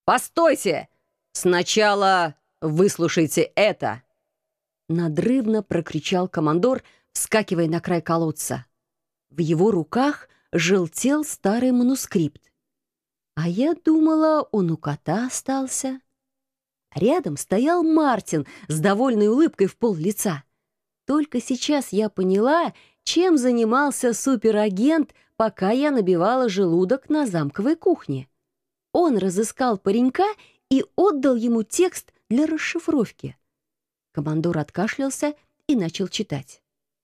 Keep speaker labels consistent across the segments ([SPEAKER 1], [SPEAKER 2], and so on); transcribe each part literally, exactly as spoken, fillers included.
[SPEAKER 1] Постойте! Сначала выслушайте это!» Надрывно прокричал командор, вскакивая на край колодца. В его руках желтел старый манускрипт. А я думала, он у кота остался. Рядом стоял Мартин с довольной улыбкой в пол лица. Только сейчас я поняла, чем занимался суперагент, пока я набивала желудок на замковой кухне. Он разыскал паренька и отдал ему текст для расшифровки. Командор откашлялся и начал читать.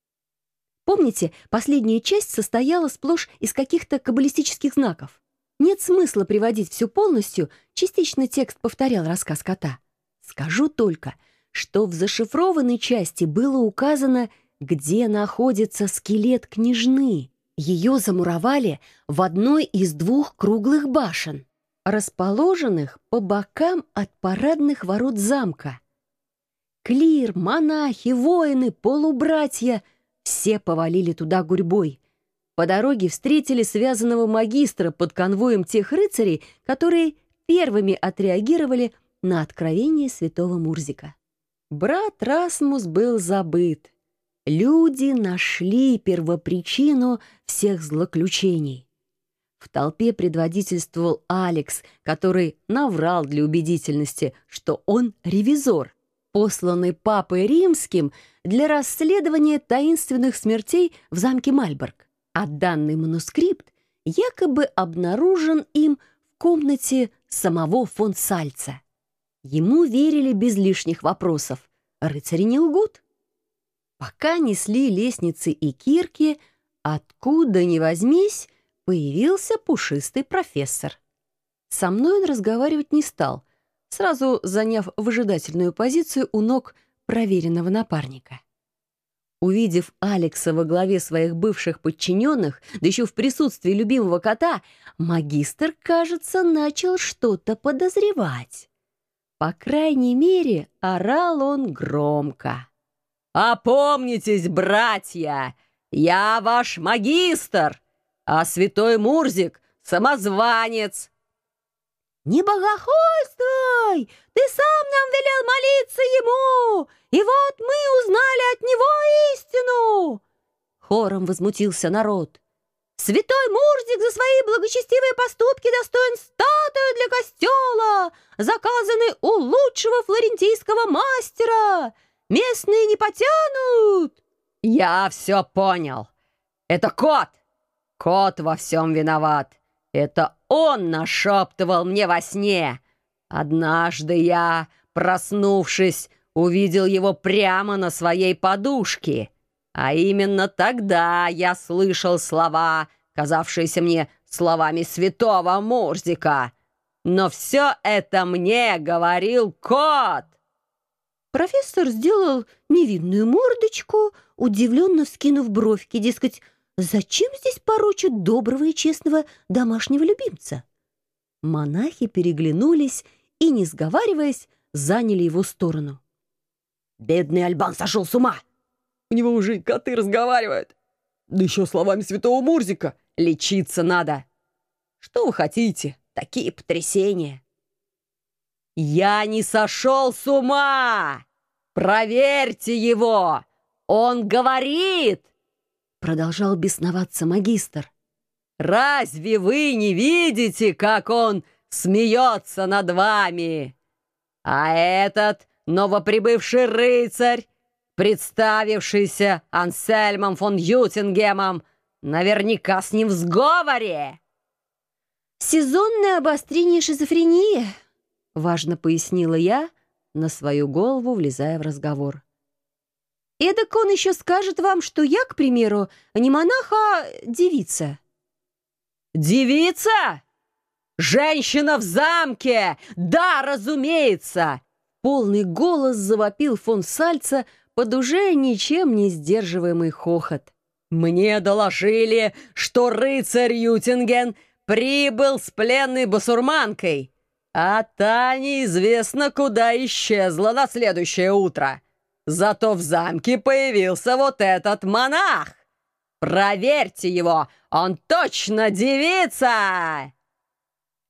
[SPEAKER 1] Помните, последняя часть состояла сплошь из каких-то каббалистических знаков? Нет смысла приводить все полностью, частично текст повторял рассказ кота. Скажу только, что в зашифрованной части было указано, где находится скелет княжны. Ее замуровали в одной из двух круглых башен, расположенных по бокам от парадных ворот замка. Клир, монахи, воины, полубратья — все повалили туда гурьбой. По дороге встретили связанного магистра под конвоем тех рыцарей, которые первыми отреагировали на откровение святого Мурзика. Брат Расмус был забыт. Люди нашли первопричину всех злоключений. В толпе предводительствовал Алекс, который наврал для убедительности, что он ревизор, посланный Папой Римским для расследования таинственных смертей в замке Мальборг. А данный манускрипт якобы обнаружен им в комнате самого фон Сальца. Ему верили без лишних вопросов. Рыцари не лгут. Пока несли лестницы и кирки, откуда ни возьмись, появился пушистый профессор. Со мной он разговаривать не стал, сразу заняв выжидательную позицию у ног проверенного напарника. Увидев Алекса во главе своих бывших подчиненных, да еще в присутствии любимого кота, магистр, кажется, начал что-то подозревать. По крайней мере, орал он громко. «Опомнитесь, братья! Я ваш магистр, а святой Мурзик — самозванец!» «Не богохульствуй! Ты сам нам велел молиться ему, и вот мы узнали от него истину!» Хором возмутился народ. «Святой Мурзик за свои благочестивые поступки достоин статуи для костела, заказанной у лучшего флорентийского мастера. Местные не потянут!» «Я все понял. Это кот! Кот во всем виноват. Это он нашептывал мне во сне. Однажды я, проснувшись, увидел его прямо на своей подушке. А именно тогда я слышал слова, казавшиеся мне словами святого Мурзика. Но все это мне говорил кот!» Профессор сделал невинную мордочку, удивленно вскинув бровки, дескать, зачем здесь порочат доброго и честного домашнего любимца? Монахи переглянулись и, не сговариваясь, заняли его сторону. «Бедный Альбан сошел с ума! У него уже и коты разговаривают! Да еще словами святого Мурзика! Лечиться надо! Что вы хотите? Такие потрясения!» «Я не сошел с ума! Проверьте его! Он говорит!» Продолжал бесноваться магистр. «Разве вы не видите, как он смеется над вами? А этот новоприбывший рыцарь, представившийся Ансельмом фон Ютингемом, наверняка с ним в сговоре!» «Сезонное обострение шизофрении», — важно пояснила я, на свою голову влезая в разговор. «Эдак он еще скажет вам, что я, к примеру, не монах, а девица». «Девица? Женщина в замке! Да, разумеется!» Полный голос завопил фон Сальца под уже ничем не сдерживаемый хохот. «Мне доложили, что рыцарь Ютинген прибыл с пленной басурманкой, а та неизвестно куда исчезла на следующее утро. Зато в замке появился вот этот монах. Проверьте его, он точно девица!»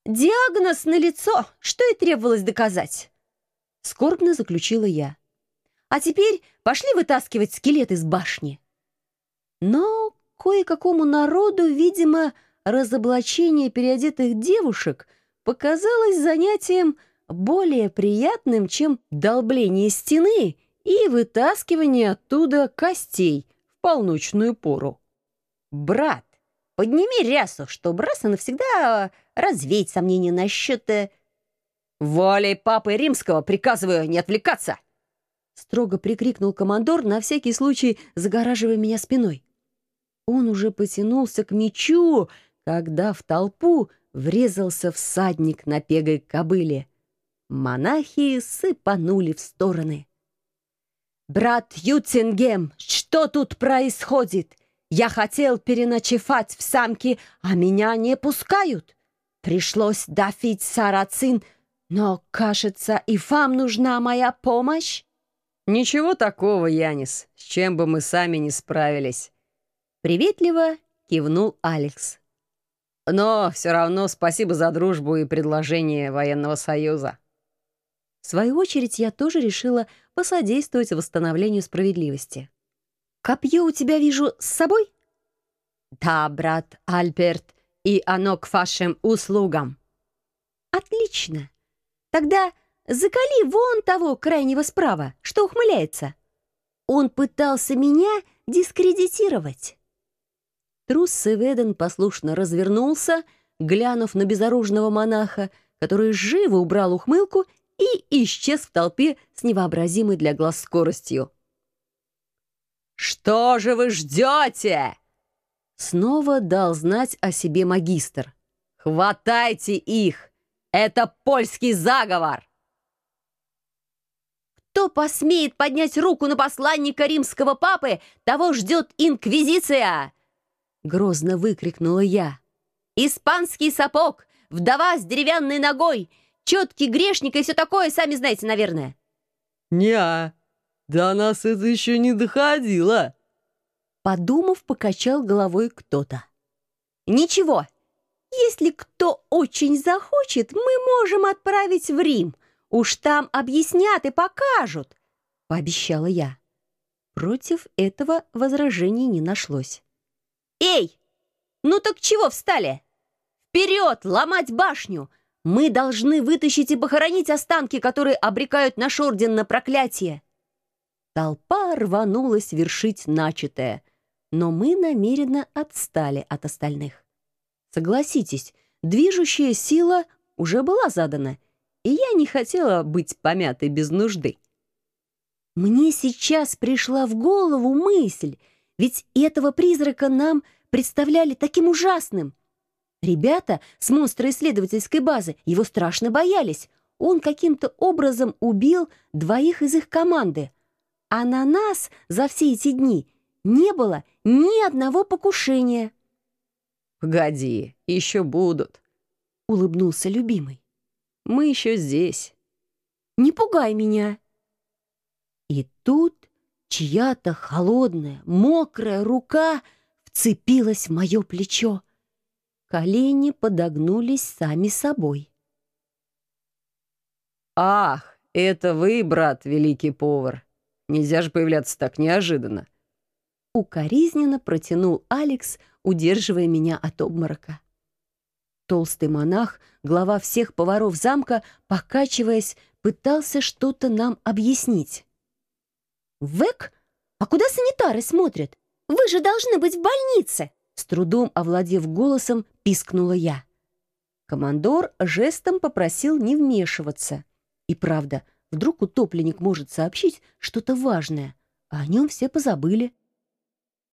[SPEAKER 1] Диагноз налицо, что и требовалось доказать. Скорбно заключила я. А теперь пошли вытаскивать скелет из башни. Но кое-какому народу, видимо, разоблачение переодетых девушек показалось занятием более приятным, чем долбление стены и вытаскивание оттуда костей в полночную пору. «Брат, подними рясу, чтобы раз и навсегда развеять сомнения насчет...» э, «Волей папы римского приказываю не отвлекаться!» Строго прикрикнул командор, на всякий случай загораживая меня спиной. Он уже потянулся к мечу, когда в толпу врезался всадник на пегой кобыле. Монахи сыпанули в стороны. «Брат Юцингем, что тут происходит? Я хотел переночевать в самке, а меня не пускают. Пришлось давить сарацин, но, кажется, и вам нужна моя помощь». «Ничего такого, Янис, с чем бы мы сами не справились», — приветливо кивнул Алекс. «Но все равно спасибо за дружбу и предложение военного союза». В свою очередь, я тоже решила посодействовать восстановлению справедливости. «Копье у тебя, вижу, с собой?» «Да, брат Альберт, и оно к вашим услугам». «Отлично. Тогда закали вон того крайнего справа, что ухмыляется. Он пытался меня дискредитировать». Трус Севеден послушно развернулся, глянув на безоружного монаха, который живо убрал ухмылку и исчез в толпе с невообразимой для глаз скоростью. «Что же вы ждете?» Снова дал знать о себе магистр. «Хватайте их! Это польский заговор!» «Кто посмеет поднять руку на посланника римского папы, того ждет инквизиция!» Грозно выкрикнула я. «Испанский сапог, вдова с деревянной ногой, четкий грешник и все такое, сами знаете, наверное».
[SPEAKER 2] «Не-а, до нас это еще не доходило», —
[SPEAKER 1] подумав, покачал головой кто-то. «Ничего, если кто очень захочет, мы можем отправить в Рим. Уж там объяснят и покажут», — пообещала я. Против этого возражений не нашлось. «Эй, ну так чего встали? Вперед, ломать башню! Мы должны вытащить и похоронить останки, которые обрекают наш орден на проклятие!» Толпа рванулась вершить начатое, но мы намеренно отстали от остальных. Согласитесь, движущая сила уже была задана, и я не хотела быть помятой без нужды. Мне сейчас пришла в голову мысль, ведь этого призрака нам представляли таким ужасным. Ребята с монстроисследовательской базы его страшно боялись. Он каким-то образом убил двоих из их команды. А на нас за все эти дни не было ни одного покушения.
[SPEAKER 2] «Погоди, еще будут», — улыбнулся любимый. «Мы еще здесь».
[SPEAKER 1] «Не пугай меня». И тут чья-то холодная, мокрая рука вцепилась в мое плечо. Колени подогнулись сами собой.
[SPEAKER 2] «Ах, это вы, брат, великий повар! Нельзя же появляться так неожиданно!»
[SPEAKER 1] Укоризненно протянул Алекс, удерживая меня от обморока. Толстый монах, глава всех поваров замка, покачиваясь, пытался что-то нам объяснить. «Век? А куда санитары смотрят? Вы же должны быть в больнице!» С трудом овладев голосом, пискнула я. Командор жестом попросил не вмешиваться. И правда, вдруг утопленник может сообщить что-то важное, а о нем все позабыли.